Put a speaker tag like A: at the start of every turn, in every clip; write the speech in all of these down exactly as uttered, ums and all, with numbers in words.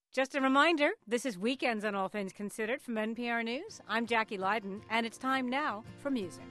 A: Just a reminder, this is Weekends on All Things Considered from N P R News. I'm Jackie Leiden, and it's time now for music.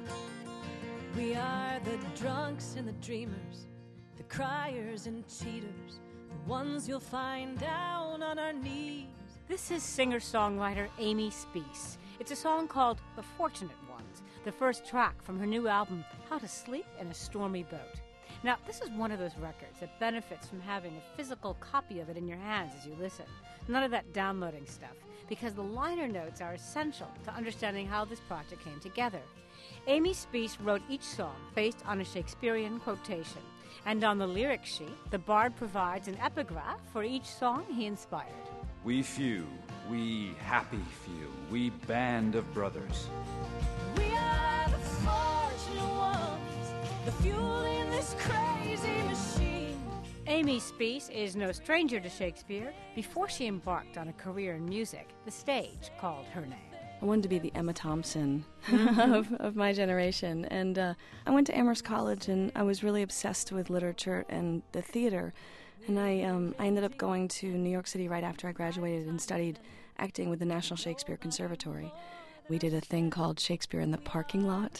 B: We are the drunks and the dreamers, the criers and cheaters, the ones you'll find down on our knees.
A: This is singer-songwriter Amy Speace. It's a song called The Fortunate Ones, the first track from her new album, How to Sleep in a Stormy Boat. Now, this is one of those records that benefits from having a physical copy of it in your hands as you listen. None of that downloading stuff, because the liner notes are essential to understanding how this project came together. Amy Speace wrote each song based on a Shakespearean quotation, and on the lyric sheet, the bard provides an epigraph for each song he inspired.
C: We few, we happy few, we band of brothers.
B: We are the fortunate ones, the fuel in this crazy machine.
A: Amy Speace is no stranger to Shakespeare. Before she embarked on a career in music, the stage called her name.
D: I wanted to be the Emma Thompson of, of my generation. And uh, I went to Amherst College, and I was really obsessed with literature and the theater. And I, um, I ended up going to New York City right after I graduated and studied acting with the National Shakespeare Conservatory. We did a thing called Shakespeare in the Parking Lot.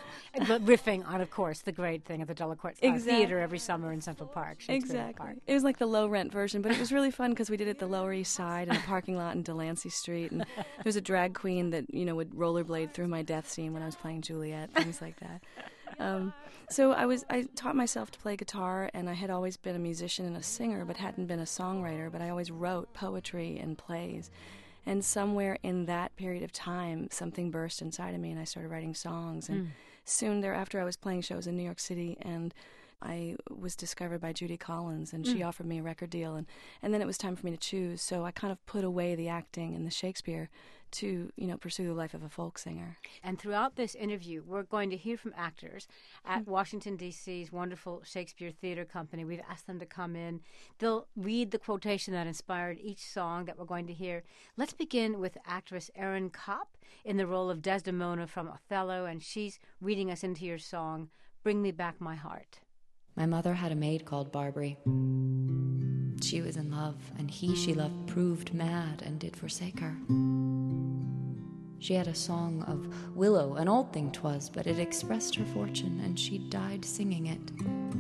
A: But riffing on, of course, the great thing at the Delacorte uh,
D: exactly.
A: Theater every summer in Central Park.
D: Exactly.
A: Park.
D: It was like the low-rent version, but it was really fun because we did it at the Lower East Side in a parking lot in Delancey Street. And there was a drag queen that, you know, would rollerblade through my death scene when I was playing Juliet, things like that. Um, so I was I taught myself to play guitar, and I had always been a musician and a singer, but hadn't been a songwriter. But I always wrote poetry and plays. And somewhere in that period of time, something burst inside of me, and I started writing songs. And mm. soon thereafter, I was playing shows in New York City, and I was discovered by Judy Collins, and mm. she offered me a record deal. And, and then it was time for me to choose. So I kind of put away the acting and the Shakespeare to, you know, pursue the life of a folk singer.
A: And throughout this interview, we're going to hear from actors at mm-hmm. Washington, D C's wonderful Shakespeare Theater Company. We've asked them to come in. They'll read the quotation that inspired each song that we're going to hear. Let's begin with actress Erin Kopp in the role of Desdemona from Othello, and she's reading us into your song, Bring Me Back My Heart.
E: My mother had a maid called Barbary. She was in love, and he she loved proved mad and did forsake her. She had a song of willow, an old thing 'twas, but it expressed her fortune, and she died singing it.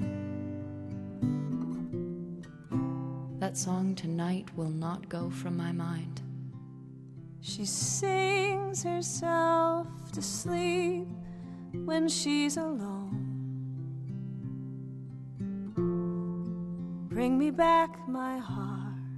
E: That song tonight will not go from my mind.
B: She sings herself to sleep when she's alone. Bring me back my heart.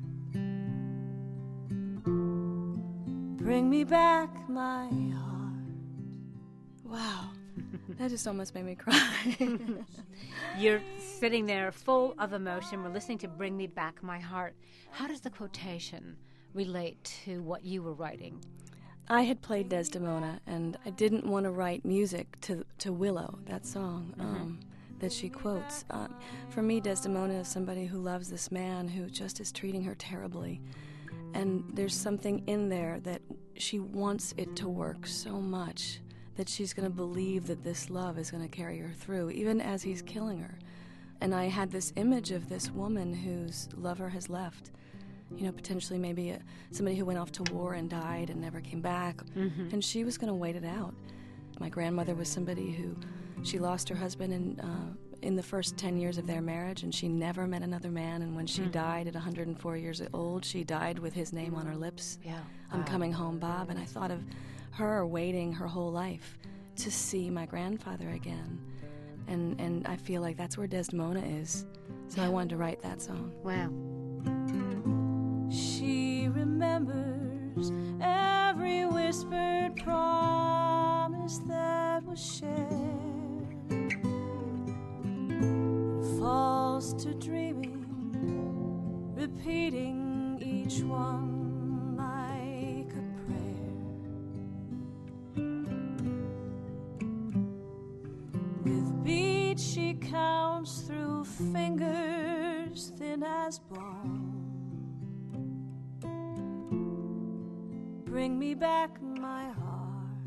B: Bring me back my heart.
D: Wow. That just almost made me cry.
A: You're sitting there full of emotion. We're listening to Bring Me Back My Heart. How does the quotation relate to what you were writing?
D: I had played Desdemona, and I didn't want to write music to to Willow, that song um, mm-hmm. that she quotes. Uh, for me, Desdemona is somebody who loves this man who just is treating her terribly. And there's something in there that she wants it to work so much that she's going to believe that this love is going to carry her through, even as he's killing her. And I had this image of this woman whose lover has left, you know, potentially maybe a, somebody who went off to war and died and never came back, mm-hmm. and she was going to wait it out. My grandmother was somebody who, she lost her husband in, uh, in the first ten years of their marriage, and she never met another man, and when she mm-hmm. died at one hundred four years old, she died with his name on her lips.
A: Yeah.
D: I'm
A: wow.
D: coming home, Bob. And I thought of her waiting her whole life to see my grandfather again. And and I feel like that's where Desdemona is. So I wanted to write that song.
A: Wow.
B: She remembers every whispered promise that was shared, falls to dreaming, repeating each one like a prayer. With beat she counts through fingers thin as bone. Bring me back my heart.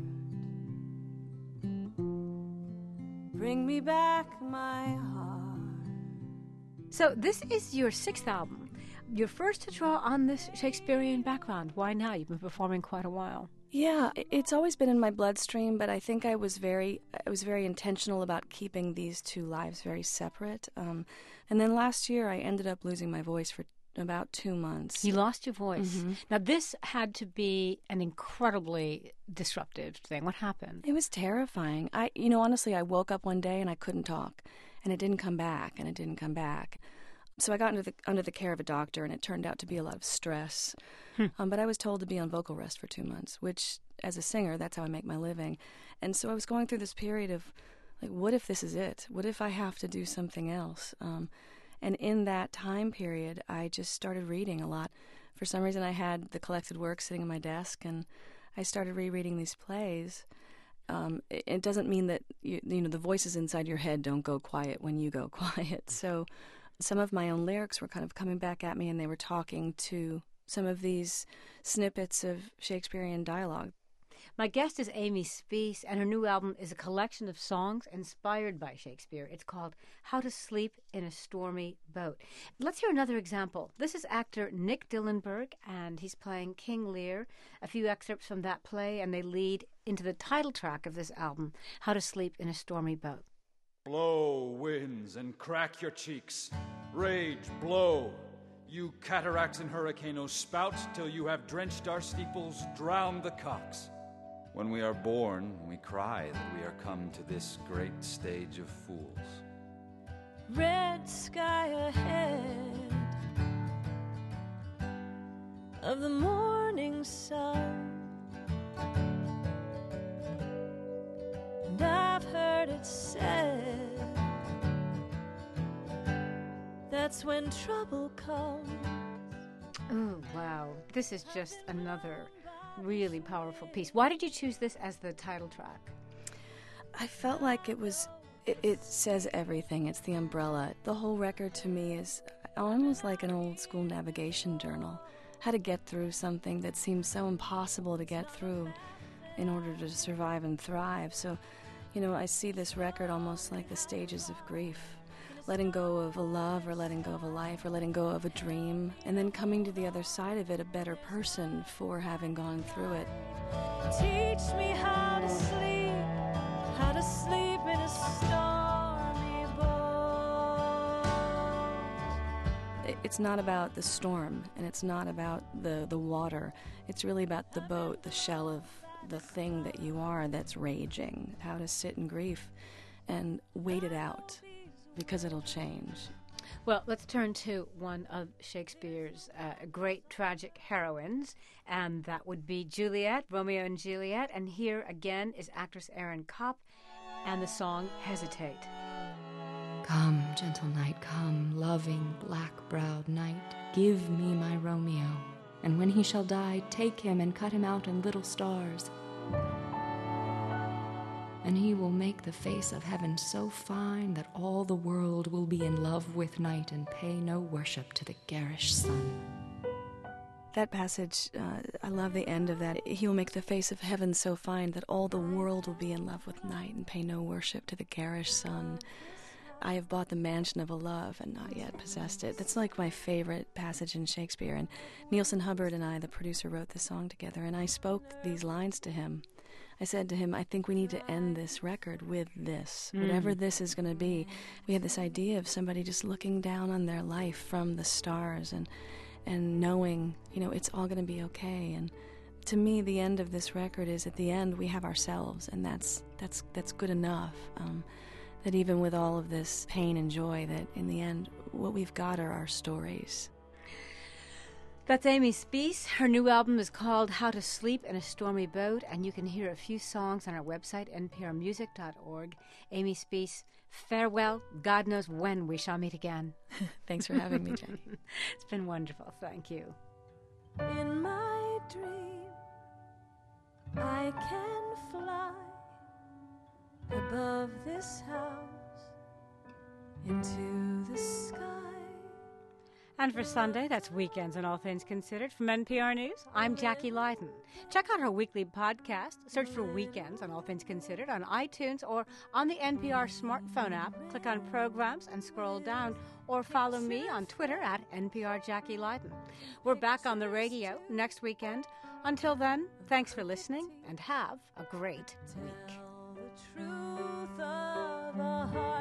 B: Bring me back my heart.
A: So this is your sixth album. You're first to draw on this Shakespearean background. Why now? You've been performing quite a while.
D: Yeah, it's always been in my bloodstream, but I think I was very, I was very intentional about keeping these two lives very separate. Um, and then last year, I ended up losing my voice for about two months.
A: You lost your voice.
D: Mm-hmm.
A: Now, this had to be an incredibly disruptive thing. What happened?
D: It was terrifying. I, you know, honestly, I woke up one day and I couldn't talk, and it didn't come back, and it didn't come back. So I got under the under the care of a doctor, and it turned out to be a lot of stress. Hmm. Um, but I was told to be on vocal rest for two months, which, as a singer, that's how I make my living. And so I was going through this period of, like, what if this is it? What if I have to do something else? Um, and in that time period, I just started reading a lot. For some reason, I had the collected work sitting on my desk, and I started rereading these plays. Um, it, it doesn't mean that, you, you know, the voices inside your head don't go quiet when you go quiet. So some of my own lyrics were kind of coming back at me, and they were talking to some of these snippets of Shakespearean dialogue.
A: My guest is Amy Speace, and her new album is a collection of songs inspired by Shakespeare. It's called How to Sleep in a Stormy Boat. Let's hear another example. This is actor Nick Dillenberg, and he's playing King Lear. A few excerpts from that play, and they lead into the title track of this album, How to Sleep in a Stormy Boat.
C: Blow, winds, and crack your cheeks. Rage, blow. You cataracts and hurricanes, spout till you have drenched our steeples, drowned the cocks. When we are born, we cry that we are come to this great stage of fools.
B: Red sky ahead of the morning sun, and I've heard it said that's when trouble comes.
A: Oh, wow. This is just another really powerful piece. Why did you choose this as the title track?
D: I felt like it was, it, it says everything. It's the umbrella. The whole record to me is almost like an old school navigation journal. How to get through something that seems so impossible to get through in order to survive and thrive. So, you know, I see this record almost like the stages of grief. Letting go of a love, or letting go of a life, or letting go of a dream, and then coming to the other side of it a better person for having gone through it.
B: Teach me how to sleep, how to sleep in a stormy boat.
D: It's not about the storm, and it's not about the, the water. It's really about the boat, the shell of the thing that you are that's raging. How to sit in grief and wait it out, because it'll change.
A: Well, let's turn to one of Shakespeare's uh, great tragic heroines, and that would be Juliet, Romeo and Juliet. And here again is actress Erin Kopp and the song Hesitate.
E: Come, gentle night, come, loving, black-browed night, give me my Romeo, and when he shall die, take him and cut him out in little stars. And he will make the face of heaven so fine that all the world will be in love with night and pay no worship to the garish sun.
D: That passage, uh, I love the end of that. He will make the face of heaven so fine that all the world will be in love with night and pay no worship to the garish sun. I have bought the mansion of a love and not yet possessed it. That's like my favorite passage in Shakespeare. And Nielsen Hubbard and I, the producer, wrote this song together, and I spoke these lines to him. I said to him, I think we need to end this record with this, mm. whatever this is going to be. We had this idea of somebody just looking down on their life from the stars and and knowing, you know, it's all going to be okay. And to me, the end of this record is at the end we have ourselves, and that's that's that's good enough. Um, that even with all of this pain and joy, that in the end, what we've got are our stories.
A: That's Amy Speace. Her new album is called How to Sleep in a Stormy Boat, and you can hear a few songs on our website, n p r music dot org. Amy Speace, farewell. God knows when we shall meet again.
D: Thanks for having me, Jenny.
A: It's been wonderful. Thank you.
B: In my dream, I can fly above this house into the sky.
A: And for Sunday, that's Weekends and All Things Considered. From N P R News, I'm Jackie Leiden. Check out her weekly podcast. Search for Weekends and All Things Considered on iTunes or on the N P R smartphone app. Click on Programs and scroll down. Or follow me on Twitter at N P R Jackie Leiden. We're back on the radio next weekend. Until then, thanks for listening and have a great week.
B: Tell the truth of a heart.